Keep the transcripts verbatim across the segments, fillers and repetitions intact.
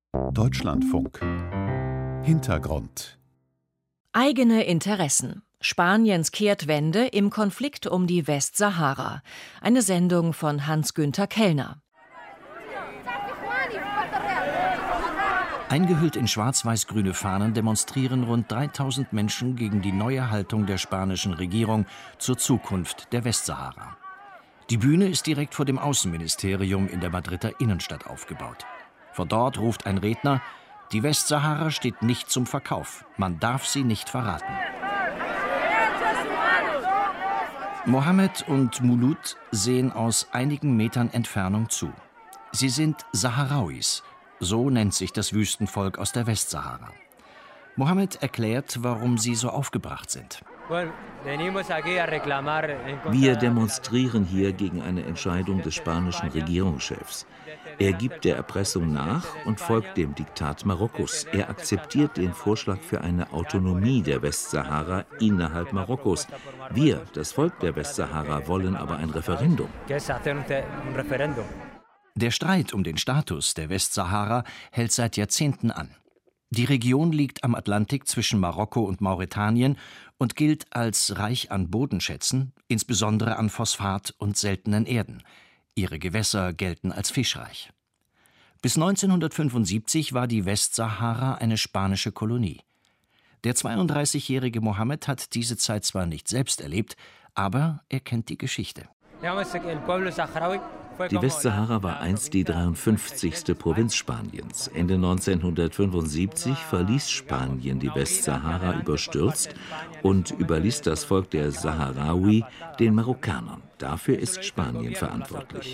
Deutschlandfunk. Hintergrund. Eigene Interessen. Spaniens Kehrtwende im Konflikt um die Westsahara. Eine Sendung von Hans-Günther Kellner. Eingehüllt in schwarz-weiß-grüne Fahnen demonstrieren rund dreitausend Menschen gegen die neue Haltung der spanischen Regierung zur Zukunft der Westsahara. Die Bühne ist direkt vor dem Außenministerium in der Madrider Innenstadt aufgebaut. Von dort ruft ein Redner: Die Westsahara steht nicht zum Verkauf. Man darf sie nicht verraten. Mohammed und Mulut sehen aus einigen Metern Entfernung zu. Sie sind Saharauis. So nennt sich das Wüstenvolk aus der Westsahara. Mohammed erklärt, warum sie so aufgebracht sind. Wir demonstrieren hier gegen eine Entscheidung des spanischen Regierungschefs. Er gibt der Erpressung nach und folgt dem Diktat Marokkos. Er akzeptiert den Vorschlag für eine Autonomie der Westsahara innerhalb Marokkos. Wir, das Volk der Westsahara, wollen aber ein Referendum. Der Streit um den Status der Westsahara hält seit Jahrzehnten an. Die Region liegt am Atlantik zwischen Marokko und Mauretanien und gilt als reich an Bodenschätzen, insbesondere an Phosphat und seltenen Erden. Ihre Gewässer gelten als fischreich. Bis neunzehnhundertfünfundsiebzig war die Westsahara eine spanische Kolonie. Der zweiunddreißigjährige Mohammed hat diese Zeit zwar nicht selbst erlebt, aber er kennt die Geschichte. Die Westsahara war einst die dreiundfünfzigste Provinz Spaniens. Ende neunzehnhundertfünfundsiebzig verließ Spanien die Westsahara überstürzt und überließ das Volk der Saharaui den Marokkanern. Dafür ist Spanien verantwortlich.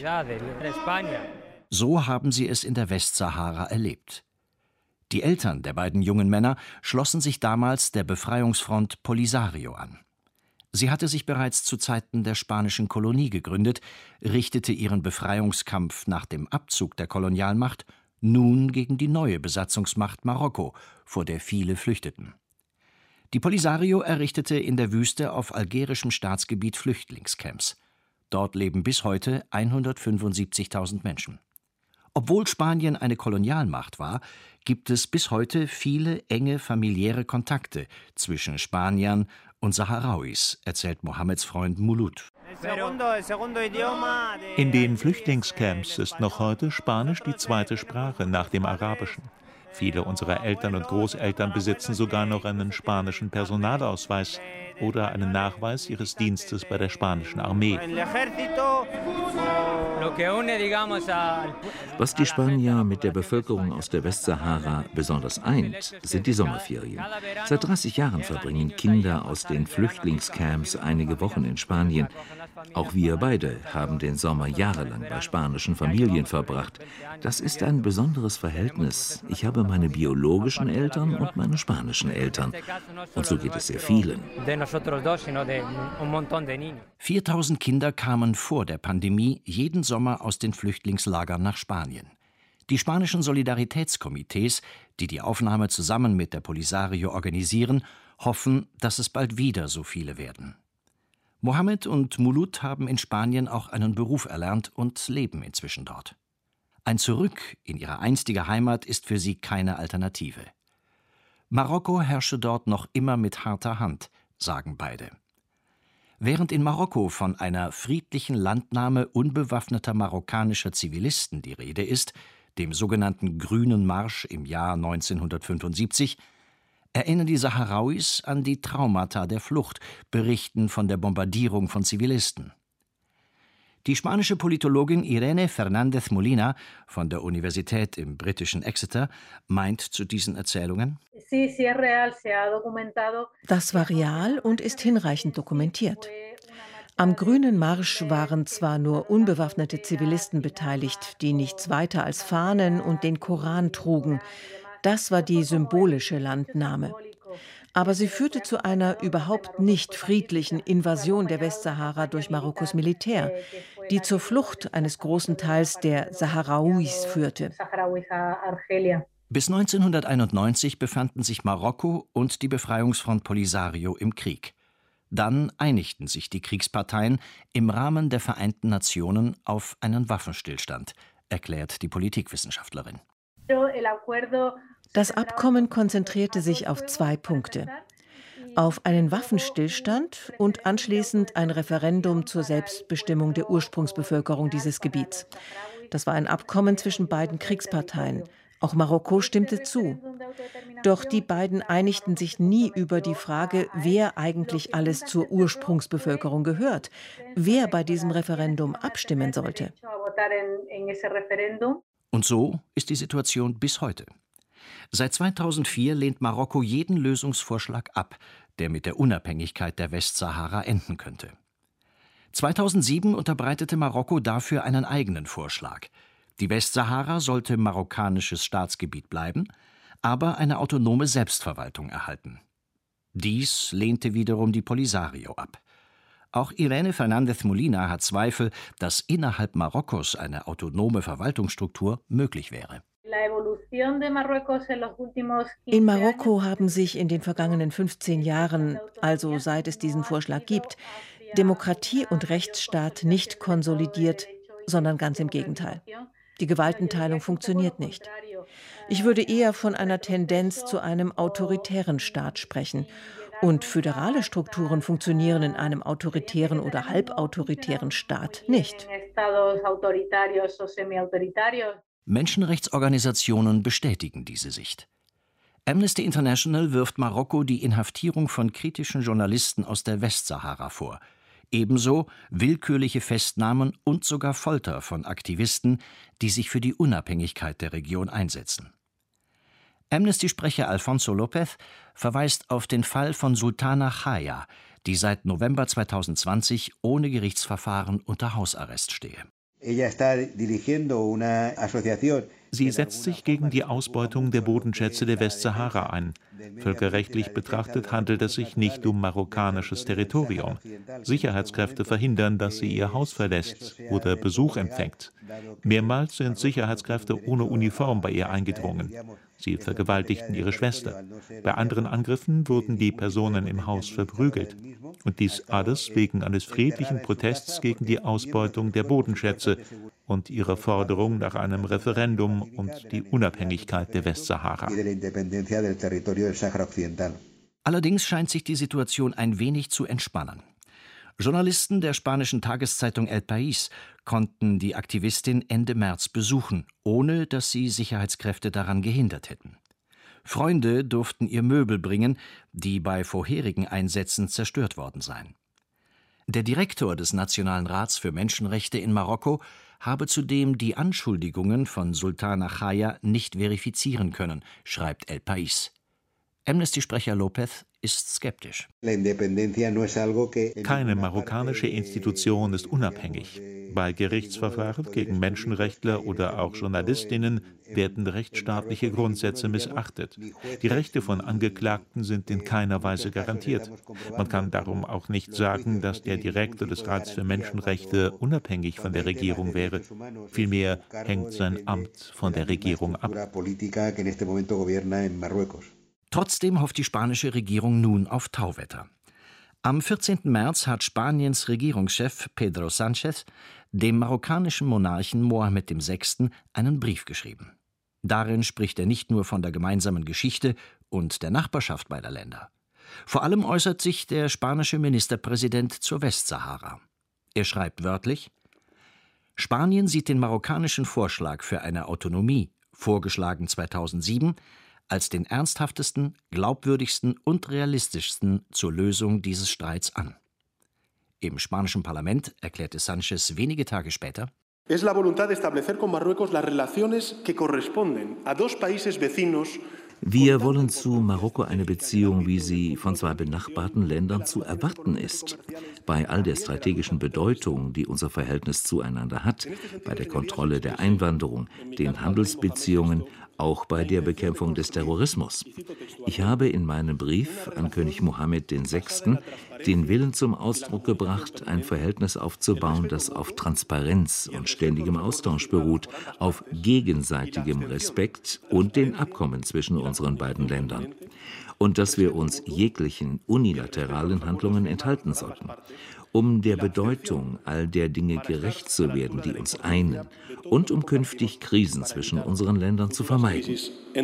So haben sie es in der Westsahara erlebt. Die Eltern der beiden jungen Männer schlossen sich damals der Befreiungsfront Polisario an. Sie hatte sich bereits zu Zeiten der spanischen Kolonie gegründet, richtete ihren Befreiungskampf nach dem Abzug der Kolonialmacht nun gegen die neue Besatzungsmacht Marokko, vor der viele flüchteten. Die Polisario errichtete in der Wüste auf algerischem Staatsgebiet Flüchtlingscamps. Dort leben bis heute hundertfünfundsiebzigtausend Menschen. Obwohl Spanien eine Kolonialmacht war, gibt es bis heute viele enge familiäre Kontakte zwischen Spaniern und Saharauis, erzählt Mohammeds Freund Mulut. In den Flüchtlingscamps ist noch heute Spanisch die zweite Sprache nach dem Arabischen. Viele unserer Eltern und Großeltern besitzen sogar noch einen spanischen Personalausweis oder einen Nachweis ihres Dienstes bei der spanischen Armee. Was die Spanier mit der Bevölkerung aus der Westsahara besonders eint, sind die Sommerferien. Seit dreißig Jahren verbringen Kinder aus den Flüchtlingscamps einige Wochen in Spanien. Auch wir beide haben den Sommer jahrelang bei spanischen Familien verbracht. Das ist ein besonderes Verhältnis. Ich habe meine biologischen Eltern und meine spanischen Eltern. Und so geht es sehr vielen. viertausend Kinder kamen vor der Pandemie jeden Sommer aus den Flüchtlingslagern nach Spanien. Die spanischen Solidaritätskomitees, die die Aufnahme zusammen mit der Polisario organisieren, hoffen, dass es bald wieder so viele werden. Mohammed und Mulut haben in Spanien auch einen Beruf erlernt und leben inzwischen dort. Ein Zurück in ihre einstige Heimat ist für sie keine Alternative. Marokko herrsche dort noch immer mit harter Hand, sagen beide. Während in Marokko von einer friedlichen Landnahme unbewaffneter marokkanischer Zivilisten die Rede ist, dem sogenannten Grünen Marsch im Jahr neunzehnhundertfünfundsiebzig, erinnern die Saharauis an die Traumata der Flucht, berichten von der Bombardierung von Zivilisten. Die spanische Politologin Irene Fernández Molina von der Universität im britischen Exeter meint zu diesen Erzählungen: Das war real und ist hinreichend dokumentiert. Am Grünen Marsch waren zwar nur unbewaffnete Zivilisten beteiligt, die nichts weiter als Fahnen und den Koran trugen. Das war die symbolische Landnahme. Aber sie führte zu einer überhaupt nicht friedlichen Invasion der Westsahara durch Marokkos Militär, die zur Flucht eines großen Teils der Saharauis führte. Bis neunzehnhunderteinundneunzig befanden sich Marokko und die Befreiungsfront Polisario im Krieg. Dann einigten sich die Kriegsparteien im Rahmen der Vereinten Nationen auf einen Waffenstillstand, erklärt die Politikwissenschaftlerin. Das Abkommen konzentrierte sich auf zwei Punkte: auf einen Waffenstillstand und anschließend ein Referendum zur Selbstbestimmung der Ursprungsbevölkerung dieses Gebiets. Das war ein Abkommen zwischen beiden Kriegsparteien. Auch Marokko stimmte zu. Doch die beiden einigten sich nie über die Frage, wer eigentlich alles zur Ursprungsbevölkerung gehört, wer bei diesem Referendum abstimmen sollte. Und so ist die Situation bis heute. Seit zweitausendvier lehnt Marokko jeden Lösungsvorschlag ab, der mit der Unabhängigkeit der Westsahara enden könnte. zweitausendsieben unterbreitete Marokko dafür einen eigenen Vorschlag. Die Westsahara sollte marokkanisches Staatsgebiet bleiben, aber eine autonome Selbstverwaltung erhalten. Dies lehnte wiederum die Polisario ab. Auch Irene Fernández Molina hat Zweifel, dass innerhalb Marokkos eine autonome Verwaltungsstruktur möglich wäre. In Marokko haben sich in den vergangenen fünfzehn Jahren, also seit es diesen Vorschlag gibt, Demokratie und Rechtsstaat nicht konsolidiert, sondern ganz im Gegenteil. Die Gewaltenteilung funktioniert nicht. Ich würde eher von einer Tendenz zu einem autoritären Staat sprechen. Und föderale Strukturen funktionieren in einem autoritären oder halbautoritären Staat nicht. Menschenrechtsorganisationen bestätigen diese Sicht. Amnesty International wirft Marokko die Inhaftierung von kritischen Journalisten aus der Westsahara vor. Ebenso willkürliche Festnahmen und sogar Folter von Aktivisten, die sich für die Unabhängigkeit der Region einsetzen. Amnesty-Sprecher Alfonso López verweist auf den Fall von Sultana Chaya, die seit November zweitausendzwanzig ohne Gerichtsverfahren unter Hausarrest stehe. Sie setzt sich gegen die Ausbeutung der Bodenschätze der Westsahara ein. Völkerrechtlich betrachtet handelt es sich nicht um marokkanisches Territorium. Sicherheitskräfte verhindern, dass sie ihr Haus verlässt oder Besuch empfängt. Mehrmals sind Sicherheitskräfte ohne Uniform bei ihr eingedrungen. Sie vergewaltigten ihre Schwester. Bei anderen Angriffen wurden die Personen im Haus verprügelt. Und dies alles wegen eines friedlichen Protests gegen die Ausbeutung der Bodenschätze und ihrer Forderung nach einem Referendum und die Unabhängigkeit der Westsahara. Allerdings scheint sich die Situation ein wenig zu entspannen. Journalisten der spanischen Tageszeitung El País konnten die Aktivistin Ende März besuchen, ohne dass sie Sicherheitskräfte daran gehindert hätten. Freunde durften ihr Möbel bringen, die bei vorherigen Einsätzen zerstört worden seien. Der Direktor des Nationalen Rats für Menschenrechte in Marokko habe zudem die Anschuldigungen von Sultana Chaya nicht verifizieren können, schreibt El País. Amnesty-Sprecher López ist skeptisch. Keine marokkanische Institution ist unabhängig. Bei Gerichtsverfahren gegen Menschenrechtler oder auch Journalistinnen werden rechtsstaatliche Grundsätze missachtet. Die Rechte von Angeklagten sind in keiner Weise garantiert. Man kann darum auch nicht sagen, dass der Direktor des Rats für Menschenrechte unabhängig von der Regierung wäre. Vielmehr hängt sein Amt von der Regierung ab. Trotzdem hofft die spanische Regierung nun auf Tauwetter. Am vierzehnten März hat Spaniens Regierungschef Pedro Sánchez dem marokkanischen Monarchen Mohammed der Sechste einen Brief geschrieben. Darin spricht er nicht nur von der gemeinsamen Geschichte und der Nachbarschaft beider Länder. Vor allem äußert sich der spanische Ministerpräsident zur Westsahara. Er schreibt wörtlich: Spanien sieht den marokkanischen Vorschlag für eine Autonomie, vorgeschlagen zweitausendsieben, als den ernsthaftesten, glaubwürdigsten und realistischsten zur Lösung dieses Streits an. Im spanischen Parlament erklärte Sánchez wenige Tage später: Es la voluntad de establecer con Marruecos las relaciones que corresponden a dos países vecinos. Wir wollen zu Marokko eine Beziehung, wie sie von zwei benachbarten Ländern zu erwarten ist. Bei all der strategischen Bedeutung, die unser Verhältnis zueinander hat, bei der Kontrolle der Einwanderung, den Handelsbeziehungen, auch bei der Bekämpfung des Terrorismus. Ich habe in meinem Brief an König Mohammed der Sechste den Willen zum Ausdruck gebracht, ein Verhältnis aufzubauen, das auf Transparenz und ständigem Austausch beruht, auf gegenseitigem Respekt und den Abkommen zwischen unseren beiden Ländern. Und dass wir uns jeglichen unilateralen Handlungen enthalten sollten. Um der Bedeutung all der Dinge gerecht zu werden, die uns einen, und um künftig Krisen zwischen unseren Ländern zu vermeiden.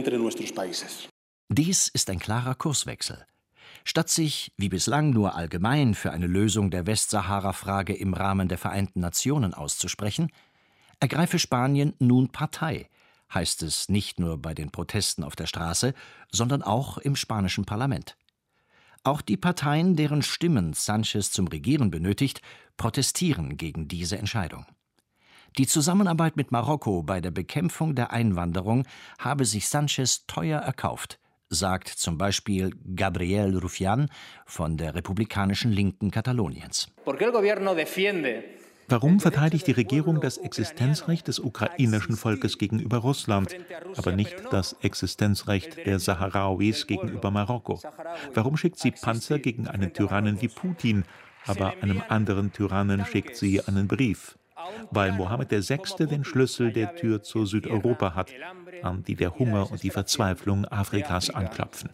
Dies ist ein klarer Kurswechsel. Statt sich, wie bislang, nur allgemein für eine Lösung der Westsahara-Frage im Rahmen der Vereinten Nationen auszusprechen, ergreife Spanien nun Partei, heißt es nicht nur bei den Protesten auf der Straße, sondern auch im spanischen Parlament. Auch die Parteien, deren Stimmen Sánchez zum Regieren benötigt, protestieren gegen diese Entscheidung. Die Zusammenarbeit mit Marokko bei der Bekämpfung der Einwanderung habe sich Sánchez teuer erkauft, sagt zum Beispiel Gabriel Rufián von der republikanischen Linken Kataloniens. Warum verteidigt die Regierung das Existenzrecht des ukrainischen Volkes gegenüber Russland, aber nicht das Existenzrecht der Saharauis gegenüber Marokko? Warum schickt sie Panzer gegen einen Tyrannen wie Putin, aber einem anderen Tyrannen schickt sie einen Brief? Weil Mohammed der Sechste den Schlüssel der Tür zu Südeuropa hat, an die der Hunger und die Verzweiflung Afrikas anklopfen.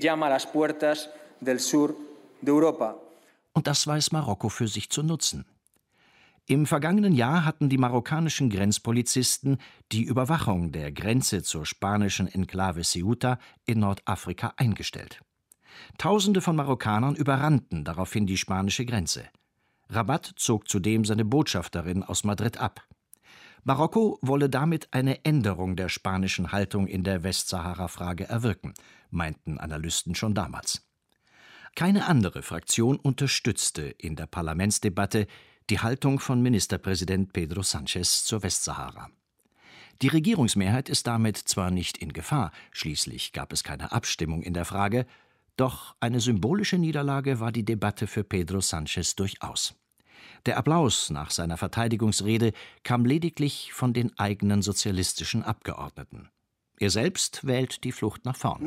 Und das weiß Marokko für sich zu nutzen. Im vergangenen Jahr hatten die marokkanischen Grenzpolizisten die Überwachung der Grenze zur spanischen Enklave Ceuta in Nordafrika eingestellt. Tausende von Marokkanern überrannten daraufhin die spanische Grenze. Rabat zog zudem seine Botschafterin aus Madrid ab. Marokko wolle damit eine Änderung der spanischen Haltung in der Westsahara-Frage erwirken, meinten Analysten schon damals. Keine andere Fraktion unterstützte in der Parlamentsdebatte die Haltung von Ministerpräsident Pedro Sánchez zur Westsahara. Die Regierungsmehrheit ist damit zwar nicht in Gefahr, schließlich gab es keine Abstimmung in der Frage, doch eine symbolische Niederlage war die Debatte für Pedro Sánchez durchaus. Der Applaus nach seiner Verteidigungsrede kam lediglich von den eigenen sozialistischen Abgeordneten. Er selbst wählt die Flucht nach vorn.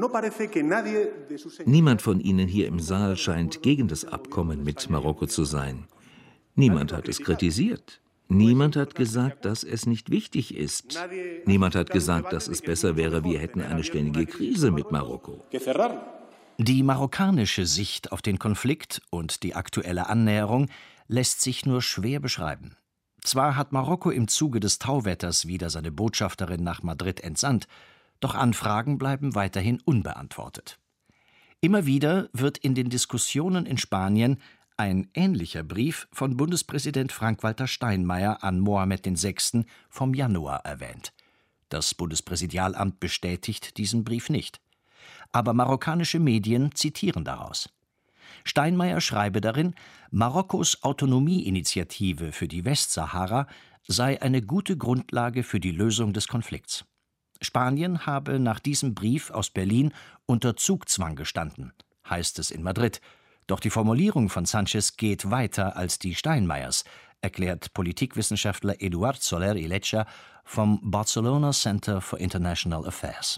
Niemand von Ihnen hier im Saal scheint gegen das Abkommen mit Marokko zu sein. Niemand hat es kritisiert. Niemand hat gesagt, dass es nicht wichtig ist. Niemand hat gesagt, dass es besser wäre, wir hätten eine ständige Krise mit Marokko. Die marokkanische Sicht auf den Konflikt und die aktuelle Annäherung lässt sich nur schwer beschreiben. Zwar hat Marokko im Zuge des Tauwetters wieder seine Botschafterin nach Madrid entsandt, doch Anfragen bleiben weiterhin unbeantwortet. Immer wieder wird in den Diskussionen in Spanien ein ähnlicher Brief von Bundespräsident Frank-Walter Steinmeier an Mohammed der Sechste vom Januar erwähnt. Das Bundespräsidialamt bestätigt diesen Brief nicht. Aber marokkanische Medien zitieren daraus. Steinmeier schreibe darin, Marokkos Autonomieinitiative für die Westsahara sei eine gute Grundlage für die Lösung des Konflikts. Spanien habe nach diesem Brief aus Berlin unter Zugzwang gestanden, heißt es in Madrid. Doch die Formulierung von Sánchez geht weiter als die Steinmeiers, erklärt Politikwissenschaftler Eduard Soler y Lecha vom Barcelona Center for International Affairs.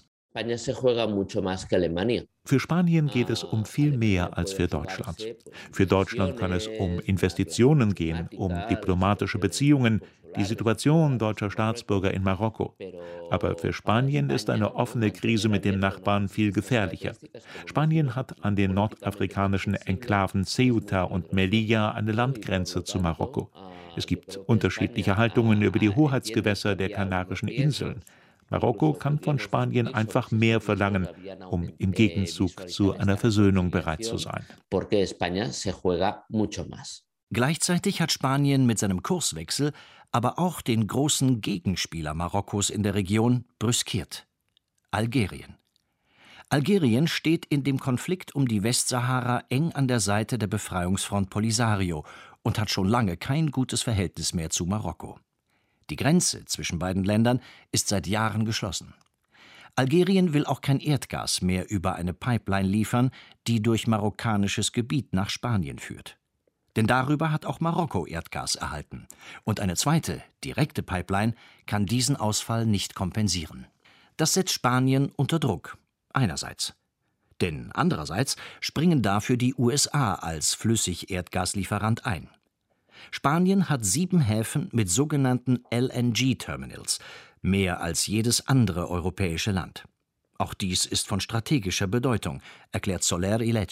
Für Spanien geht es um viel mehr als für Deutschland. Für Deutschland kann es um Investitionen gehen, um diplomatische Beziehungen, die Situation deutscher Staatsbürger in Marokko. Aber für Spanien ist eine offene Krise mit dem Nachbarn viel gefährlicher. Spanien hat an den nordafrikanischen Enklaven Ceuta und Melilla eine Landgrenze zu Marokko. Es gibt unterschiedliche Haltungen über die Hoheitsgewässer der Kanarischen Inseln. Marokko kann von Spanien einfach mehr verlangen, um im Gegenzug zu einer Versöhnung bereit zu sein. Gleichzeitig hat Spanien mit seinem Kurswechsel aber auch den großen Gegenspieler Marokkos in der Region brüskiert: Algerien. Algerien steht in dem Konflikt um die Westsahara eng an der Seite der Befreiungsfront Polisario und hat schon lange kein gutes Verhältnis mehr zu Marokko. Die Grenze zwischen beiden Ländern ist seit Jahren geschlossen. Algerien will auch kein Erdgas mehr über eine Pipeline liefern, die durch marokkanisches Gebiet nach Spanien führt. Denn darüber hat auch Marokko Erdgas erhalten. Und eine zweite, direkte Pipeline kann diesen Ausfall nicht kompensieren. Das setzt Spanien unter Druck, einerseits. Denn andererseits springen dafür die U S A als Flüssig-Erdgaslieferant ein. Spanien hat sieben Häfen mit sogenannten L N G-Terminals, mehr als jedes andere europäische Land. Auch dies ist von strategischer Bedeutung, erklärt Soler y Lecha.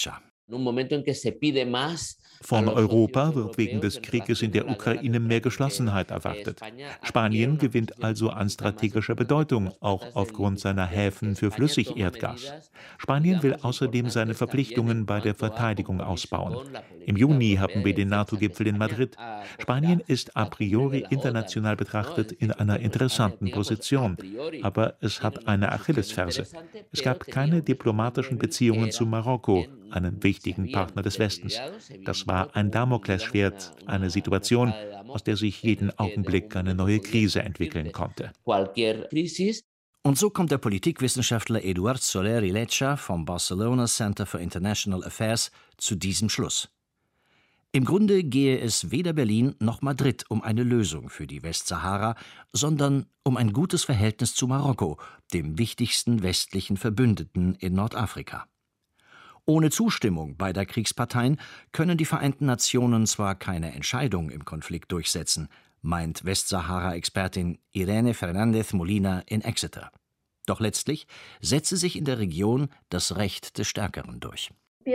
Von Europa wird wegen des Krieges in der Ukraine mehr Geschlossenheit erwartet. Spanien gewinnt also an strategischer Bedeutung, auch aufgrund seiner Häfen für Flüssigerdgas. Spanien will außerdem seine Verpflichtungen bei der Verteidigung ausbauen. Im Juni haben wir den NATO-Gipfel in Madrid. Spanien ist a priori international betrachtet in einer interessanten Position. Aber es hat eine Achillesferse. Es gab keine diplomatischen Beziehungen zu Marokko, einem wichtigen Partner des Westens. Das war ein Damoklesschwert, eine Situation, aus der sich jeden Augenblick eine neue Krise entwickeln konnte. Und so kommt der Politikwissenschaftler Eduard Soler i Lecha vom Barcelona Center for International Affairs zu diesem Schluss. Im Grunde gehe es weder Berlin noch Madrid um eine Lösung für die Westsahara, sondern um ein gutes Verhältnis zu Marokko, dem wichtigsten westlichen Verbündeten in Nordafrika. Ohne Zustimmung beider Kriegsparteien können die Vereinten Nationen zwar keine Entscheidung im Konflikt durchsetzen, meint Westsahara-Expertin Irene Fernández Molina in Exeter. Doch letztlich setze sich in der Region das Recht des Stärkeren durch.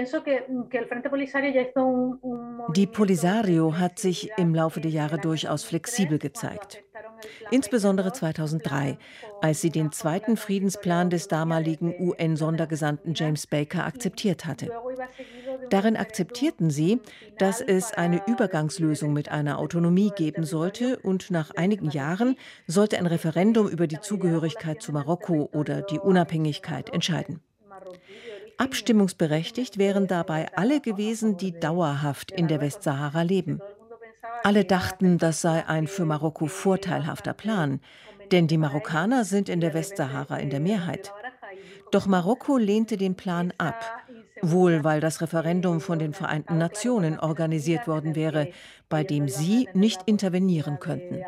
Die Polisario hat sich im Laufe der Jahre durchaus flexibel gezeigt. Insbesondere zweitausenddrei, als sie den zweiten Friedensplan des damaligen U N-Sondergesandten James Baker akzeptiert hatte. Darin akzeptierten sie, dass es eine Übergangslösung mit einer Autonomie geben sollte und nach einigen Jahren sollte ein Referendum über die Zugehörigkeit zu Marokko oder die Unabhängigkeit entscheiden. Abstimmungsberechtigt wären dabei alle gewesen, die dauerhaft in der Westsahara leben. Alle dachten, das sei ein für Marokko vorteilhafter Plan, denn die Marokkaner sind in der Westsahara in der Mehrheit. Doch Marokko lehnte den Plan ab, wohl weil das Referendum von den Vereinten Nationen organisiert worden wäre, bei dem sie nicht intervenieren könnten.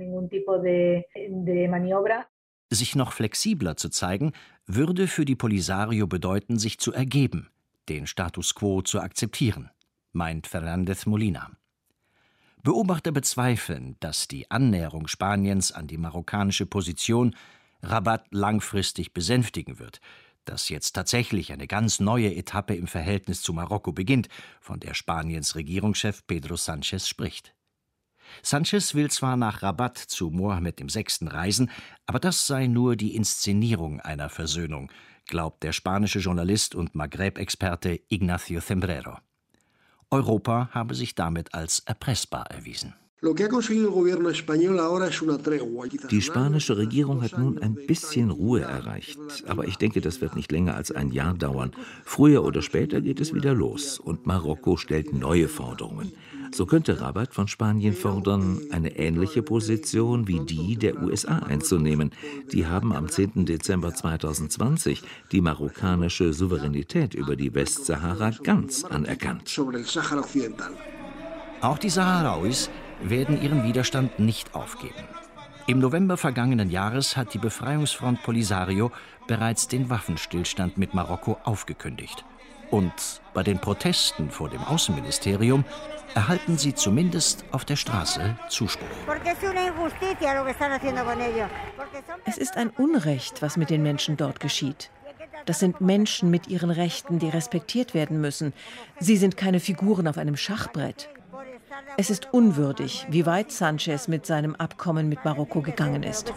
Sich noch flexibler zu zeigen, würde für die Polisario bedeuten, sich zu ergeben, den Status quo zu akzeptieren, meint Fernández Molina. Beobachter bezweifeln, dass die Annäherung Spaniens an die marokkanische Position Rabat langfristig besänftigen wird, dass jetzt tatsächlich eine ganz neue Etappe im Verhältnis zu Marokko beginnt, von der Spaniens Regierungschef Pedro Sánchez spricht. Sánchez will zwar nach Rabat zu Mohammed der Sechste reisen, aber das sei nur die Inszenierung einer Versöhnung, glaubt der spanische Journalist und Maghreb-Experte Ignacio Cembrero. Europa habe sich damit als erpressbar erwiesen. Die spanische Regierung hat nun ein bisschen Ruhe erreicht, aber ich denke, das wird nicht länger als ein Jahr dauern. Früher oder später geht es wieder los und Marokko stellt neue Forderungen. So könnte Rabat von Spanien fordern, eine ähnliche Position wie die der U S A einzunehmen. Die haben am zehnten Dezember zweitausendzwanzig die marokkanische Souveränität über die Westsahara ganz anerkannt. Auch die Saharauis werden ihren Widerstand nicht aufgeben. Im November vergangenen Jahres hat die Befreiungsfront Polisario bereits den Waffenstillstand mit Marokko aufgekündigt. Und bei den Protesten vor dem Außenministerium erhalten sie zumindest auf der Straße Zuspruch. Es ist ein Unrecht, was mit den Menschen dort geschieht. Das sind Menschen mit ihren Rechten, die respektiert werden müssen. Sie sind keine Figuren auf einem Schachbrett. Es ist unwürdig, wie weit Sánchez mit seinem Abkommen mit Marokko gegangen ist.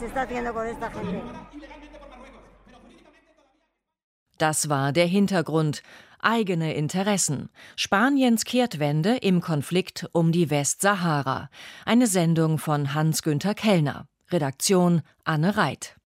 Das war der Hintergrund. Eigene Interessen. Spaniens Kehrtwende im Konflikt um die Westsahara. Eine Sendung von Hans-Günther Kellner. Redaktion Anne Reit.